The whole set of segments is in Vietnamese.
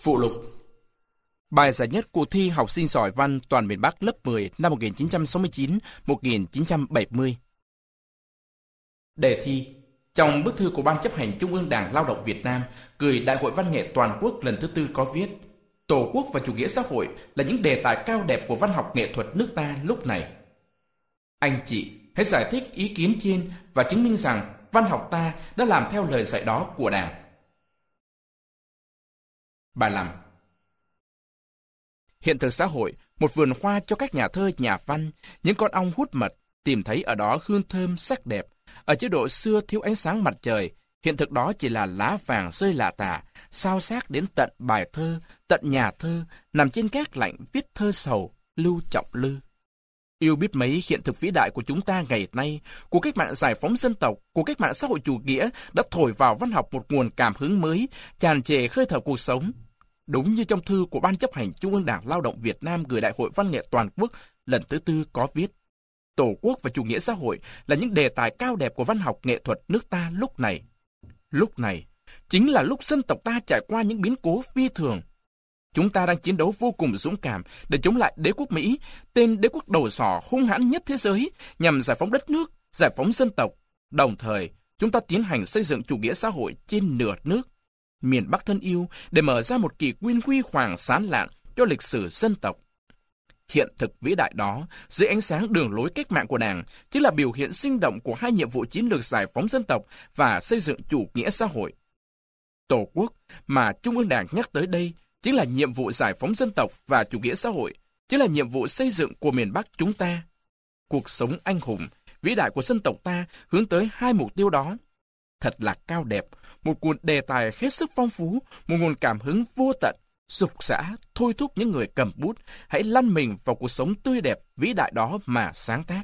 Phụ lục. Bài giải nhất cuộc thi học sinh giỏi văn toàn miền Bắc lớp 10 năm 1969-1970. Đề thi. Trong bức thư của Ban chấp hành Trung ương Đảng Lao động Việt Nam gửi Đại hội Văn nghệ Toàn quốc lần thứ 4 có viết: Tổ quốc và chủ nghĩa xã hội là những đề tài cao đẹp của văn học nghệ thuật nước ta lúc này. Anh chị hãy giải thích ý kiến trên và chứng minh rằng văn học ta đã làm theo lời dạy đó của Đảng. Bài 5. Hiện thực xã hội, một vườn hoa cho các nhà thơ nhà văn, những con ong hút mật, tìm thấy ở đó hương thơm sắc đẹp. Ở chế độ xưa thiếu ánh sáng mặt trời, hiện thực đó chỉ là lá vàng rơi lả tả, sao xác đến tận bài thơ, tận nhà thơ, nằm trên gác lạnh viết thơ sầu, Lưu Trọng Lư. Yêu biết mấy hiện thực vĩ đại của chúng ta ngày nay, của cách mạng giải phóng dân tộc, của cách mạng xã hội chủ nghĩa đã thổi vào văn học một nguồn cảm hứng mới, tràn trề khơi thở cuộc sống. Đúng như trong thư của Ban chấp hành Trung ương Đảng Lao động Việt Nam gửi Đại hội Văn nghệ Toàn quốc lần thứ 4 có viết: Tổ quốc và chủ nghĩa xã hội là những đề tài cao đẹp của văn học nghệ thuật nước ta lúc này. Lúc này chính là lúc dân tộc ta trải qua những biến cố phi thường. Chúng ta đang chiến đấu vô cùng dũng cảm để chống lại đế quốc Mỹ, tên đế quốc đầu sỏ hung hãn nhất thế giới, nhằm giải phóng đất nước, giải phóng dân tộc. Đồng thời, chúng ta tiến hành xây dựng chủ nghĩa xã hội trên nửa nước, miền Bắc thân yêu, để mở ra một kỷ nguyên huy hoàng sáng lạn cho lịch sử dân tộc. Hiện thực vĩ đại đó, dưới ánh sáng đường lối cách mạng của Đảng, chính là biểu hiện sinh động của hai nhiệm vụ chiến lược giải phóng dân tộc và xây dựng chủ nghĩa xã hội. Tổ quốc mà Trung ương Đảng nhắc tới đây chính là nhiệm vụ giải phóng dân tộc và chủ nghĩa xã hội, chính là nhiệm vụ xây dựng của miền Bắc chúng ta. Cuộc sống anh hùng, vĩ đại của dân tộc ta hướng tới hai mục tiêu đó. Thật là cao đẹp, một nguồn đề tài hết sức phong phú, một nguồn cảm hứng vô tận, dục dã thôi thúc những người cầm bút hãy lăn mình vào cuộc sống tươi đẹp vĩ đại đó mà sáng tác.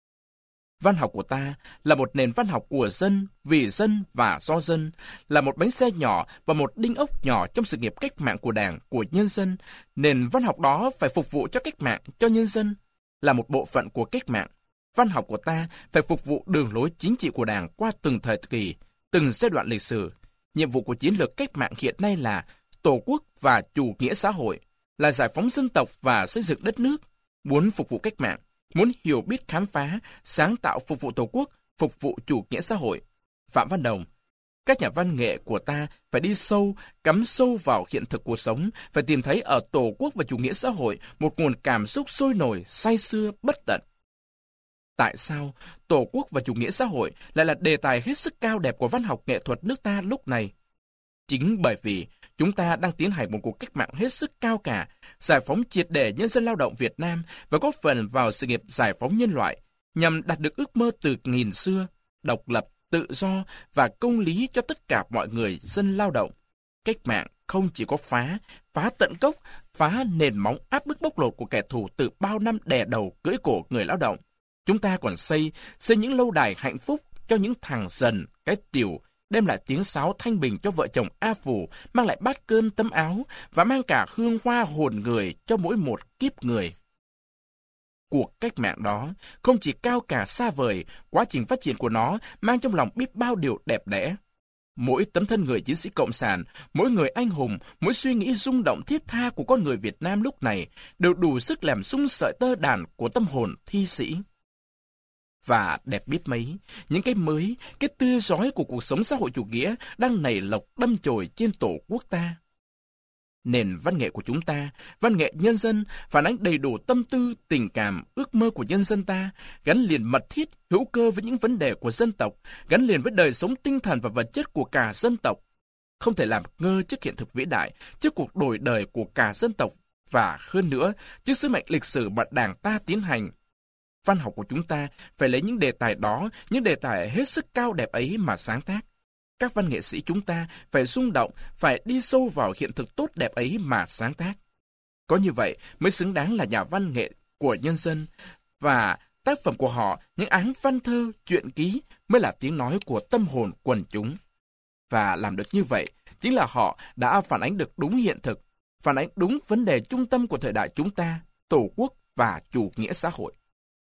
Văn học của ta là một nền văn học của dân, vì dân và do dân, là một bánh xe nhỏ và một đinh ốc nhỏ trong sự nghiệp cách mạng của Đảng, của nhân dân. Nền văn học đó phải phục vụ cho cách mạng, cho nhân dân, là một bộ phận của cách mạng. Văn học của ta phải phục vụ đường lối chính trị của Đảng qua từng thời kỳ, từng giai đoạn lịch sử. Nhiệm vụ của chiến lược cách mạng hiện nay là Tổ quốc và chủ nghĩa xã hội, là giải phóng dân tộc và xây dựng đất nước. Muốn phục vụ cách mạng, muốn hiểu biết khám phá, sáng tạo phục vụ Tổ quốc, phục vụ chủ nghĩa xã hội. Phạm Văn Đồng. Các nhà văn nghệ của ta phải đi sâu, cắm sâu vào hiện thực cuộc sống, phải tìm thấy ở Tổ quốc và chủ nghĩa xã hội một nguồn cảm xúc sôi nổi, say sưa, bất tận. Tại sao Tổ quốc và chủ nghĩa xã hội lại là đề tài hết sức cao đẹp của văn học nghệ thuật nước ta lúc này? Chính bởi vì chúng ta đang tiến hành một cuộc cách mạng hết sức cao cả, giải phóng triệt để nhân dân lao động Việt Nam và góp phần vào sự nghiệp giải phóng nhân loại, nhằm đạt được ước mơ từ nghìn xưa, độc lập, tự do và công lý cho tất cả mọi người dân lao động. Cách mạng không chỉ có phá tận gốc, phá nền móng áp bức bóc lột của kẻ thù từ bao năm đè đầu cưỡi cổ người lao động. Chúng ta còn xây những lâu đài hạnh phúc cho những thằng dần, cái tiểu, đem lại tiếng sáo thanh bình cho vợ chồng A Phủ, mang lại bát cơm tấm áo và mang cả hương hoa hồn người cho mỗi một kiếp người. Cuộc cách mạng đó không chỉ cao cả xa vời, quá trình phát triển của nó mang trong lòng biết bao điều đẹp đẽ. Mỗi tấm thân người chiến sĩ cộng sản, mỗi người anh hùng, mỗi suy nghĩ rung động thiết tha của con người Việt Nam lúc này đều đủ sức làm rung sợi tơ đàn của tâm hồn thi sĩ. Và đẹp biết mấy, những cái mới, cái tươi rói của cuộc sống xã hội chủ nghĩa đang nảy lộc đâm chồi trên Tổ quốc ta. Nền văn nghệ của chúng ta, văn nghệ nhân dân, phản ánh đầy đủ tâm tư, tình cảm, ước mơ của nhân dân ta, gắn liền mật thiết, hữu cơ với những vấn đề của dân tộc, gắn liền với đời sống tinh thần và vật chất của cả dân tộc. Không thể làm ngơ trước hiện thực vĩ đại, trước cuộc đổi đời của cả dân tộc, và hơn nữa, trước sứ mệnh lịch sử mà Đảng ta tiến hành. Văn học của chúng ta phải lấy những đề tài đó, những đề tài hết sức cao đẹp ấy mà sáng tác. Các văn nghệ sĩ chúng ta phải rung động, phải đi sâu vào hiện thực tốt đẹp ấy mà sáng tác. Có như vậy mới xứng đáng là nhà văn nghệ của nhân dân, và tác phẩm của họ, những áng văn thơ, truyện ký mới là tiếng nói của tâm hồn quần chúng. Và làm được như vậy, chính là họ đã phản ánh được đúng hiện thực, phản ánh đúng vấn đề trung tâm của thời đại chúng ta, Tổ quốc và chủ nghĩa xã hội.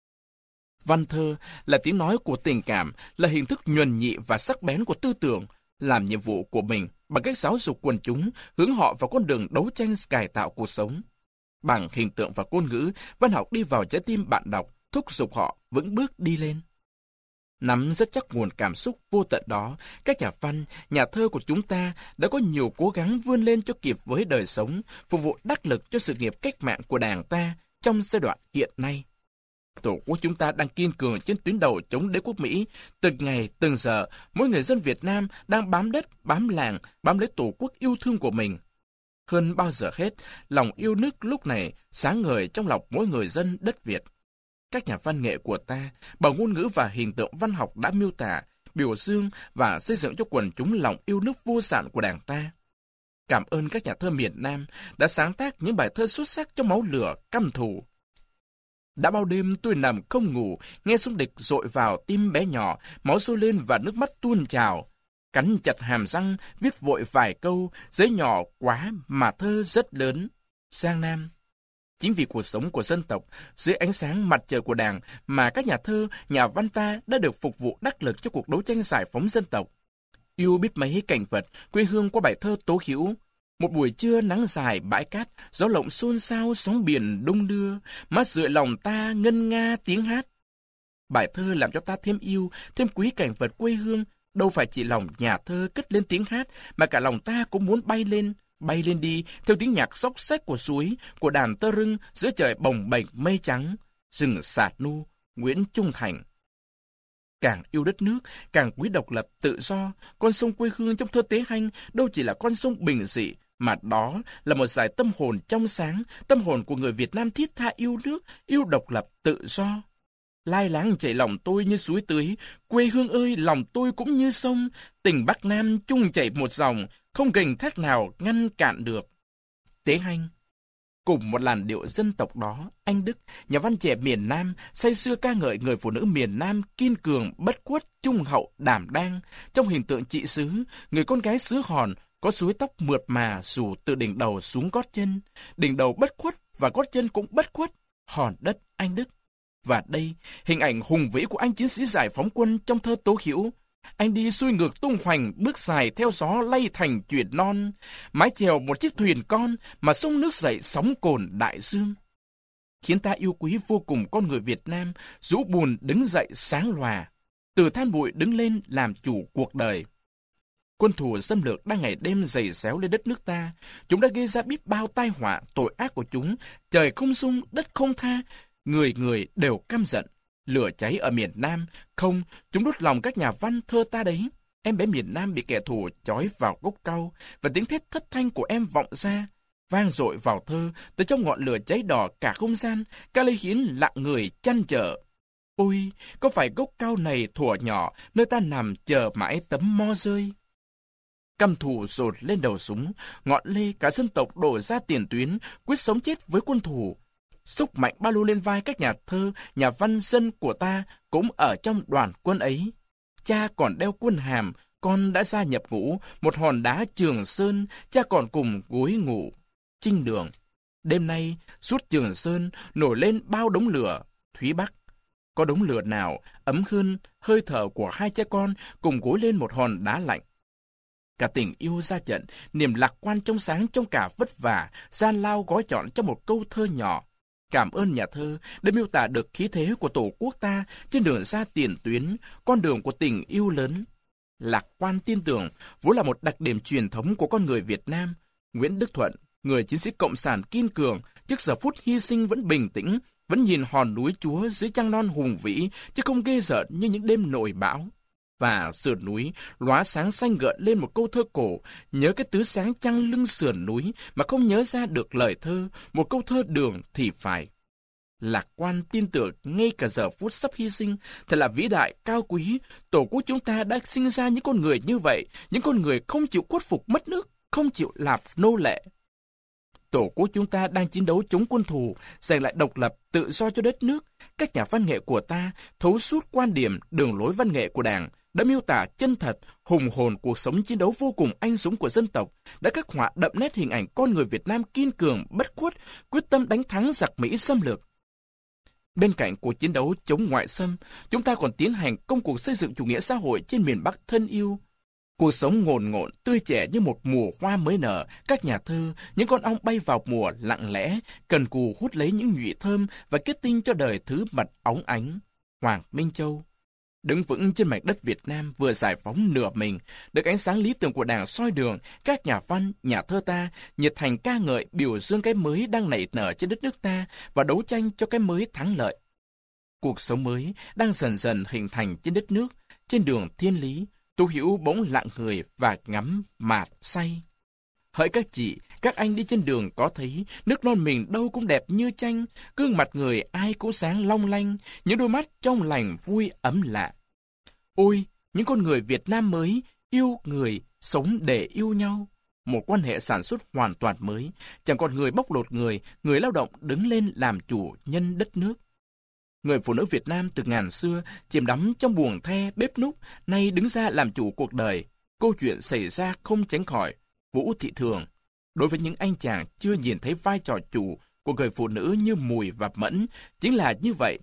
Văn thơ là tiếng nói của tình cảm, là hình thức nhuần nhị và sắc bén của tư tưởng, làm nhiệm vụ của mình bằng cách giáo dục quần chúng, hướng họ vào con đường đấu tranh cải tạo cuộc sống. Bằng hình tượng và ngôn ngữ, văn học đi vào trái tim bạn đọc, thúc giục họ vững bước đi lên. Nắm rất chắc nguồn cảm xúc vô tận đó, các nhà văn, nhà thơ của chúng ta đã có nhiều cố gắng vươn lên cho kịp với đời sống, phục vụ đắc lực cho sự nghiệp cách mạng của Đảng ta trong giai đoạn hiện nay. Tổ quốc chúng ta đang kiên cường trên tuyến đầu chống đế quốc Mỹ. Từng ngày, từng giờ, mỗi người dân Việt Nam đang bám đất, bám làng, bám lấy Tổ quốc yêu thương của mình. Hơn bao giờ hết, lòng yêu nước lúc này sáng ngời trong lòng mỗi người dân đất Việt. Các nhà văn nghệ của ta, bằng ngôn ngữ và hình tượng văn học đã miêu tả, biểu dương và xây dựng cho quần chúng lòng yêu nước vô sản của Đảng ta. Cảm ơn các nhà thơ miền Nam đã sáng tác những bài thơ xuất sắc trong máu lửa căm thù. Đã bao đêm tôi nằm không ngủ, nghe súng địch dội vào tim bé nhỏ, máu sôi lên và nước mắt tuôn trào. Cắn chặt hàm răng, viết vội vài câu, giấy nhỏ quá mà thơ rất lớn. Giang Nam. Chính vì cuộc sống của dân tộc, dưới ánh sáng mặt trời của Đảng mà các nhà thơ, nhà văn ta đã được phục vụ đắc lực cho cuộc đấu tranh giải phóng dân tộc. Yêu biết mấy cảnh vật, quê hương qua bài thơ tố hữu. Một buổi trưa nắng dài bãi cát, gió lộng xôn xao sóng biển đung đưa, mát rượi lòng ta ngân nga tiếng hát. Bài thơ làm cho ta thêm yêu, thêm quý cảnh vật quê hương, đâu phải chỉ lòng nhà thơ cất lên tiếng hát, mà cả lòng ta cũng muốn bay lên đi theo tiếng nhạc xóc xách của suối, của đàn tơ rưng giữa trời bồng bềnh mây trắng, rừng sạt nu, Nguyễn Trung Thành. Càng yêu đất nước, càng quý độc lập tự do, con sông quê hương trong thơ Tế Hanh đâu chỉ là con sông bình dị, mà đó là một dải tâm hồn trong sáng, tâm hồn của người Việt Nam thiết tha yêu nước, yêu độc lập tự do. Lai láng chảy lòng tôi như suối tưới, quê hương ơi lòng tôi cũng như sông, tình Bắc Nam chung chảy một dòng, không gành thác nào ngăn cạn được. Tế Hanh. Cùng một làn điệu dân tộc đó, anh Đức, nhà văn trẻ miền Nam, say sưa ca ngợi người phụ nữ miền Nam kiên cường, bất khuất, trung hậu, đảm đang. Trong hình tượng chị xứ, người con gái xứ Hòn có suối tóc mượt mà rủ từ đỉnh đầu xuống gót chân. Đỉnh đầu bất khuất và gót chân cũng bất khuất. Hòn đất, anh Đức. Và đây, hình ảnh hùng vĩ của anh chiến sĩ giải phóng quân trong thơ tố hữu. Anh đi xuôi ngược tung hoành, bước dài theo gió lay thành chuyển non, mái chèo một chiếc thuyền con mà sông nước dậy sóng cồn đại dương. Khiến ta yêu quý vô cùng con người Việt Nam, rũ bùn đứng dậy sáng lòa, từ than bụi đứng lên làm chủ cuộc đời. Quân thù xâm lược đang ngày đêm giày xéo lên đất nước ta, chúng đã gây ra biết bao tai họa tội ác của chúng, trời không sung, đất không tha, người người đều căm giận. Lửa cháy ở miền Nam, không, chúng đốt lòng các nhà văn thơ ta đấy. Em bé miền Nam bị kẻ thù trói vào gốc cau, và tiếng thét thất thanh của em vọng ra, vang dội vào thơ, từ trong ngọn lửa cháy đỏ cả không gian, ca lê hiến lặng người chăn trở. Ôi, có phải gốc cau này thuở nhỏ, nơi ta nằm chờ mãi tấm mo rơi? Căm thù dột lên đầu súng, ngọn lê cả dân tộc đổ ra tiền tuyến, quyết sống chết với quân thù. Xúc mạnh ba lô lên vai các nhà thơ, nhà văn dân của ta cũng ở trong đoàn quân ấy. Cha còn đeo quân hàm, con đã gia nhập ngũ, một hòn đá Trường Sơn, cha còn cùng gối ngủ. Trinh đường. Đêm nay, suốt Trường Sơn nổi lên bao đống lửa. Thúy Bắc. Có đống lửa nào ấm hơn hơi thở của hai cha con cùng gối lên một hòn đá lạnh. Cả tình yêu ra trận, niềm lạc quan trong sáng trong cả vất vả, gian lao gói chọn trong một câu thơ nhỏ. Cảm ơn nhà thơ đã miêu tả được khí thế của Tổ quốc ta trên đường ra tiền tuyến, con đường của tình yêu lớn. Lạc quan tin tưởng vốn là một đặc điểm truyền thống của con người Việt Nam. Nguyễn Đức Thuận, người chiến sĩ cộng sản kiên cường, trước giờ phút hy sinh vẫn bình tĩnh, vẫn nhìn hòn núi Chúa dưới trăng non hùng vĩ, chứ không ghê rợn như những đêm nổi bão. Và sườn núi lóa sáng xanh gợn lên một câu thơ cổ, nhớ cái tứ sáng trăng lưng sườn núi mà không nhớ ra được lời thơ, một câu thơ đường thì phải. Lạc quan tin tưởng ngay cả giờ phút sắp hy sinh, thật là vĩ đại cao quý. Tổ quốc chúng ta đã sinh ra những con người như vậy, những con người không chịu khuất phục mất nước, không chịu làm nô lệ. Tổ quốc chúng ta đang chiến đấu chống quân thù, giành lại độc lập, tự do cho đất nước. Các nhà văn nghệ của ta thấu suốt quan điểm, đường lối văn nghệ của Đảng, đã miêu tả chân thật, hùng hồn cuộc sống chiến đấu vô cùng anh dũng của dân tộc, đã khắc họa đậm nét hình ảnh con người Việt Nam kiên cường, bất khuất, quyết tâm đánh thắng giặc Mỹ xâm lược. Bên cạnh cuộc chiến đấu chống ngoại xâm, chúng ta còn tiến hành công cuộc xây dựng chủ nghĩa xã hội trên miền Bắc thân yêu. Cuộc sống ngồn ngộn, tươi trẻ như một mùa hoa mới nở, các nhà thơ, những con ong bay vào mùa lặng lẽ, cần cù hút lấy những nhụy thơm và kết tinh cho đời thứ mật óng ánh. Hoàng Minh Châu đứng vững trên mảnh đất Việt Nam vừa giải phóng nửa mình, được ánh sáng lý tưởng của Đảng soi đường, các nhà văn, nhà thơ ta nhiệt thành ca ngợi biểu dương cái mới đang nảy nở trên đất nước ta và đấu tranh cho cái mới thắng lợi. Cuộc sống mới đang dần dần hình thành trên đất nước, trên đường thiên lý. Tô Hữu bỗng lặng người và ngắm mạt say. Hỡi các chị, các anh đi trên đường có thấy nước non mình đâu cũng đẹp như tranh, gương mặt người ai cũng sáng long lanh, những đôi mắt trong lành vui ấm lạ. Ôi, những con người Việt Nam mới, yêu người, sống để yêu nhau. Một quan hệ sản xuất hoàn toàn mới, chẳng còn người bóc lột người lao động đứng lên làm chủ nhân đất nước. Người phụ nữ Việt Nam từ ngàn xưa chìm đắm trong buồng the bếp núc, nay đứng ra làm chủ cuộc đời. Câu chuyện xảy ra không tránh khỏi. Vũ Thị Thường. Đối với những anh chàng chưa nhìn thấy vai trò chủ của người phụ nữ như Mùi và Mẫn, chính là như vậy.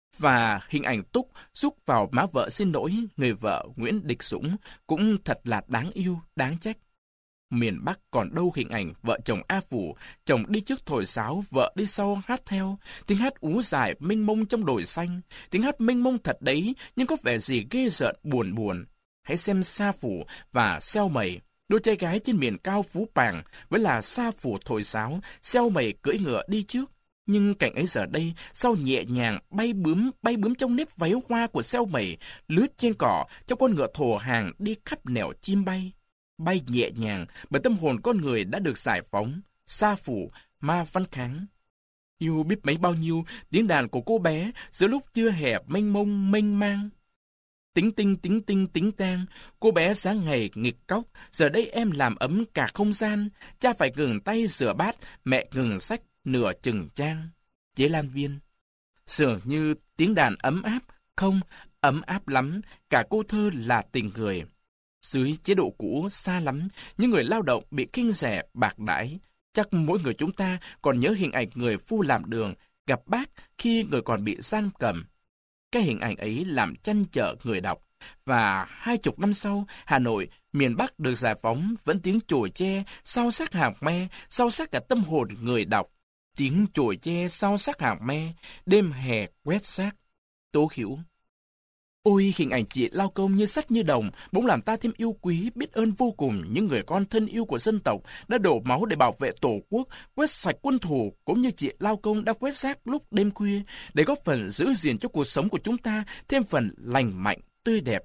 Và hình ảnh Túc xúc vào má vợ xin lỗi người vợ Nguyễn Địch Dũng cũng thật là đáng yêu, đáng trách. Miền Bắc còn đâu hình ảnh vợ chồng A Phủ, chồng đi trước thổi sáo, vợ đi sau hát theo, tiếng hát ú dài mênh mông trong đồi xanh, tiếng hát mênh mông thật đấy, nhưng có vẻ gì ghê rợn buồn buồn. Hãy xem Sa Phủ và Xeo Mày, đôi trai gái trên miền cao Phú Pàng, với là Sa Phủ thổi sáo, Xeo Mày cưỡi ngựa đi trước. Nhưng cảnh ấy giờ đây, sao nhẹ nhàng bay bướm trong nếp váy hoa của Xeo Mày, lướt trên cỏ trong con ngựa thổ hàng đi khắp nẻo chim bay. Bay nhẹ nhàng bởi tâm hồn con người đã được giải phóng. Sa Phủ, Ma Văn Kháng. Yêu biết mấy bao nhiêu tiếng đàn của cô bé giữa lúc chưa hè mênh mông mênh mang. Tính tinh tính tang, cô bé sáng ngày nghịch cóc, giờ đây em làm ấm cả không gian. Cha phải ngừng tay rửa bát, mẹ ngừng sách nửa chừng trang. Chế Lan Viên. Dường như tiếng đàn ấm áp, không, ấm áp lắm, cả cô thơ là tình người. Dưới chế độ cũ xa lắm, những người lao động bị khinh rẻ, bạc đãi. Chắc mỗi người chúng ta còn nhớ hình ảnh người phu làm đường, gặp bác khi người còn bị giam cầm. Cái hình ảnh ấy làm chăn trở người đọc. Và 20 năm sau, Hà Nội, miền Bắc được giải phóng, vẫn tiếng chổi tre, sao sắc hàng me, sao sắc cả tâm hồn người đọc. Tiếng chổi tre, sao sắc hàng me, đêm hè quét xác. Tố Hữu. Ôi, hình ảnh chị lao công như sắt như đồng, bỗng làm ta thêm yêu quý, biết ơn vô cùng những người con thân yêu của dân tộc đã đổ máu để bảo vệ Tổ quốc, quét sạch quân thù, cũng như chị lao công đã quét rác lúc đêm khuya, để góp phần giữ gìn cho cuộc sống của chúng ta thêm phần lành mạnh, tươi đẹp.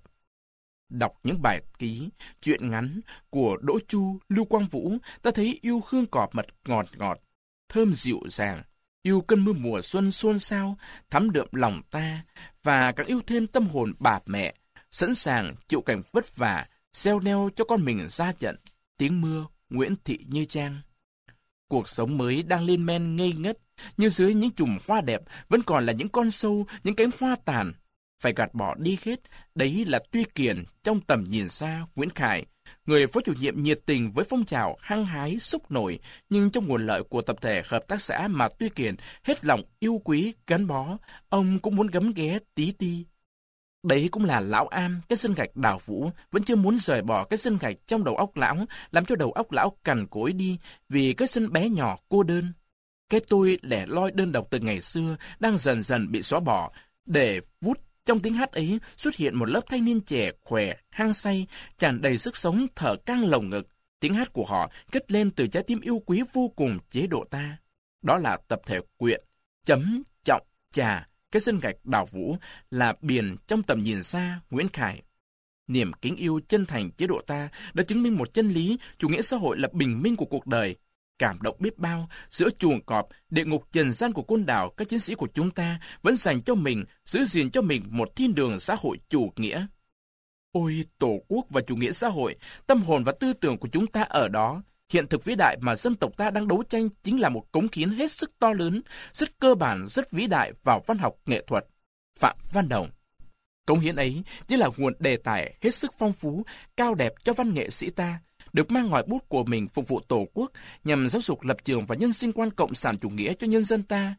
Đọc những bài ký, truyện ngắn của Đỗ Chu, Lưu Quang Vũ, ta thấy yêu hương cỏ mật ngọt ngọt, thơm dịu dàng, yêu cơn mưa mùa xuân xôn xao, thắm đượm lòng ta, và càng yêu thêm tâm hồn bà mẹ, sẵn sàng chịu cảnh vất vả, gieo neo cho con mình ra trận. Tiếng mưa, Nguyễn Thị Như Trang. Cuộc sống mới đang lên men ngây ngất, như dưới những chùm hoa đẹp vẫn còn là những con sâu, những cánh hoa tàn. Phải gạt bỏ đi hết, đấy là Tuy Kiền trong Tầm Nhìn Xa, Nguyễn Khải, người phó chủ nhiệm nhiệt tình với phong trào hăng hái sốc nổi, nhưng trong nguồn lợi của tập thể hợp tác xã mà Tuy Kiền hết lòng yêu quý gắn bó, ông cũng muốn gấm ghé tí ti. Đấy cũng là lão Am, cái sân gạch Đào Vũ, vẫn chưa muốn rời bỏ cái sân gạch trong đầu óc lão, làm cho đầu óc lão cằn cỗi đi vì cái sân bé nhỏ cô đơn. Cái tôi lẻ loi đơn độc từ ngày xưa đang dần dần bị xóa bỏ, để vút trong tiếng hát ấy xuất hiện một lớp thanh niên trẻ khỏe, hăng say, tràn đầy sức sống thở căng lồng ngực. Tiếng hát của họ cất lên từ trái tim yêu quý vô cùng chế độ ta. Đó là tập thể Quyện, Chấm, Trọng, Trà, cái sân gạch Đào Vũ, là Biển trong Tầm Nhìn Xa, Nguyễn Khải. Niềm kính yêu chân thành chế độ ta đã chứng minh một chân lý, chủ nghĩa xã hội là bình minh của cuộc đời. Cảm động biết bao, giữa chuồng cọp, địa ngục trần gian của côn đảo, các chiến sĩ của chúng ta vẫn dành cho mình, giữ gìn cho mình một thiên đường xã hội chủ nghĩa. Ôi, Tổ quốc và chủ nghĩa xã hội, tâm hồn và tư tưởng của chúng ta ở đó. Hiện thực vĩ đại mà dân tộc ta đang đấu tranh chính là một cống hiến hết sức to lớn, rất cơ bản, rất vĩ đại vào văn học nghệ thuật. Phạm Văn Đồng. Cống hiến ấy chính là nguồn đề tài hết sức phong phú, cao đẹp cho văn nghệ sĩ ta, được mang ngòi bút của mình phục vụ Tổ quốc nhằm giáo dục lập trường và nhân sinh quan cộng sản chủ nghĩa cho nhân dân ta.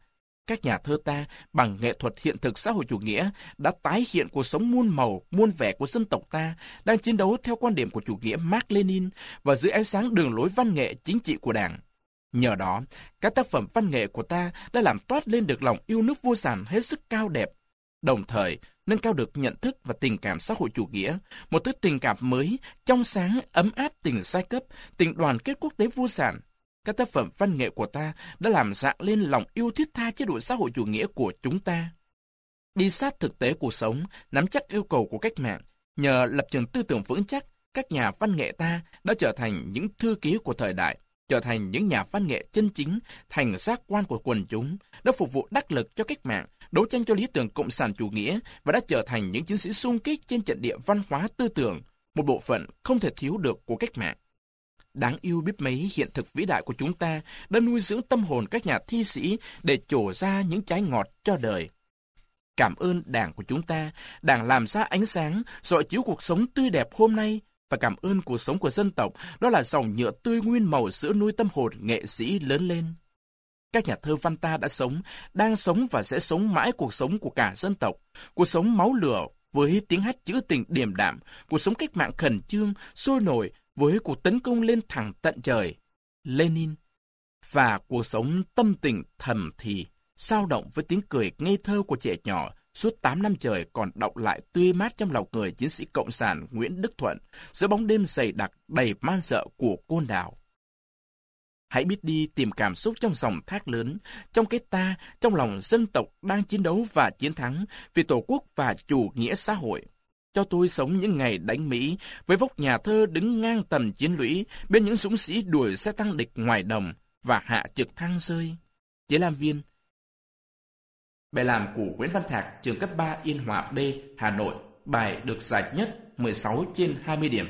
Các nhà thơ ta, bằng nghệ thuật hiện thực xã hội chủ nghĩa, đã tái hiện cuộc sống muôn màu, muôn vẻ của dân tộc ta, đang chiến đấu theo quan điểm của chủ nghĩa Mác Lênin và dưới ánh sáng đường lối văn nghệ chính trị của Đảng. Nhờ đó, các tác phẩm văn nghệ của ta đã làm toát lên được lòng yêu nước vô sản hết sức cao đẹp, đồng thời nâng cao được nhận thức và tình cảm xã hội chủ nghĩa, một thứ tình cảm mới, trong sáng, ấm áp tình giai cấp, tình đoàn kết quốc tế vô sản. Các tác phẩm văn nghệ của ta đã làm rạng lên lòng yêu thiết tha chế độ xã hội chủ nghĩa của chúng ta. Đi sát thực tế cuộc sống, nắm chắc yêu cầu của cách mạng, nhờ lập trường tư tưởng vững chắc, các nhà văn nghệ ta đã trở thành những thư ký của thời đại, trở thành những nhà văn nghệ chân chính, thành giác quan của quần chúng, đã phục vụ đắc lực cho cách mạng, đấu tranh cho lý tưởng cộng sản chủ nghĩa và đã trở thành những chiến sĩ xung kích trên trận địa văn hóa tư tưởng, một bộ phận không thể thiếu được của cách mạng. Đáng yêu biết mấy hiện thực vĩ đại của chúng ta đã nuôi dưỡng tâm hồn các nhà thi sĩ để trổ ra những trái ngọt cho đời. Cảm ơn Đảng của chúng ta, Đảng làm ra ánh sáng, rọi chiếu cuộc sống tươi đẹp hôm nay, và cảm ơn cuộc sống của dân tộc, đó là dòng nhựa tươi nguyên màu sữa nuôi tâm hồn nghệ sĩ lớn lên. Các nhà thơ văn ta đã sống, đang sống và sẽ sống mãi cuộc sống của cả dân tộc, cuộc sống máu lửa với tiếng hát trữ tình điềm đạm, cuộc sống cách mạng khẩn trương, sôi nổi với cuộc tấn công lên thẳng tận trời, Lenin, và cuộc sống tâm tình thầm thì, sao động với tiếng cười ngây thơ của trẻ nhỏ suốt 8 năm trời còn đọng lại tươi mát trong lòng người chiến sĩ cộng sản Nguyễn Đức Thuận giữa bóng đêm dày đặc đầy man sợ của Côn Đảo. Hãy biết đi tìm cảm xúc trong dòng thác lớn, trong cái ta, trong lòng dân tộc đang chiến đấu và chiến thắng vì Tổ quốc và chủ nghĩa xã hội. Cho tôi sống những ngày đánh Mỹ với vóc nhà thơ đứng ngang tầm chiến lũy bên những dũng sĩ đuổi xe tăng địch ngoài đồng và hạ trực thang rơi. Chế Lam Viên. Bài làm của Nguyễn Văn Thạc, trường cấp 3 Yên Hòa B, Hà Nội. Bài được giải nhất 16/20 điểm.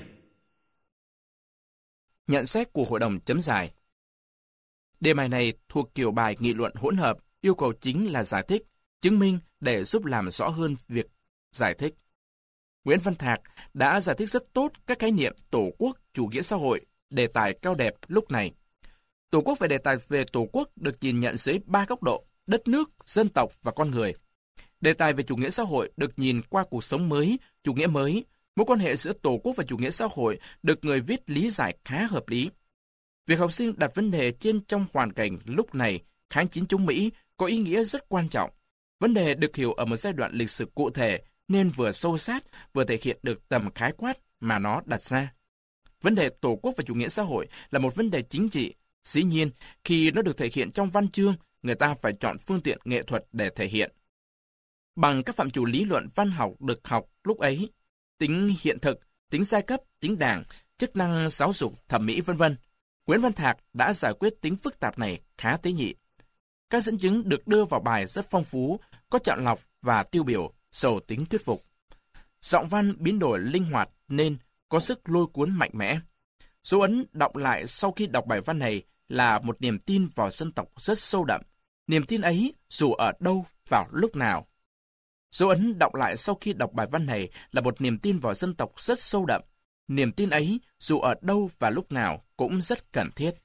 Nhận xét của Hội đồng chấm giải. Đề bài này thuộc kiểu bài nghị luận hỗn hợp, yêu cầu chính là giải thích, chứng minh để giúp làm rõ hơn việc giải thích. Nguyễn Văn Thạc đã giải thích rất tốt các khái niệm Tổ quốc, chủ nghĩa xã hội, đề tài cao đẹp lúc này. Tổ quốc và đề tài về Tổ quốc được nhìn nhận dưới 3 góc độ: đất nước, dân tộc và con người. Đề tài về chủ nghĩa xã hội được nhìn qua cuộc sống mới, chủ nghĩa mới. Mối quan hệ giữa Tổ quốc và chủ nghĩa xã hội được người viết lý giải khá hợp lý. Việc học sinh đặt vấn đề trên trong hoàn cảnh lúc này, kháng chiến chống Mỹ, có ý nghĩa rất quan trọng. Vấn đề được hiểu ở một giai đoạn lịch sử cụ thể nên vừa sâu sát, vừa thể hiện được tầm khái quát mà nó đặt ra. Vấn đề Tổ quốc và chủ nghĩa xã hội là một vấn đề chính trị. Dĩ nhiên, khi nó được thể hiện trong văn chương, người ta phải chọn phương tiện nghệ thuật để thể hiện. Bằng các phạm trù lý luận văn học được học lúc ấy, tính hiện thực, tính giai cấp, tính đảng, chức năng giáo dục, thẩm mỹ v.v. Nguyễn Văn Thạc đã giải quyết tính phức tạp này khá tế nhị. Các dẫn chứng được đưa vào bài rất phong phú, có chọn lọc và tiêu biểu, giàu tính thuyết phục. Giọng văn biến đổi linh hoạt nên có sức lôi cuốn mạnh mẽ. Dấu ấn đọng lại sau khi đọc bài văn này là một niềm tin vào dân tộc rất sâu đậm. Niềm tin ấy dù ở đâu, vào lúc nào. Dấu ấn đọng lại sau khi đọc bài văn này là một niềm tin vào dân tộc rất sâu đậm. Niềm tin ấy dù ở đâu và lúc nào cũng rất cần thiết.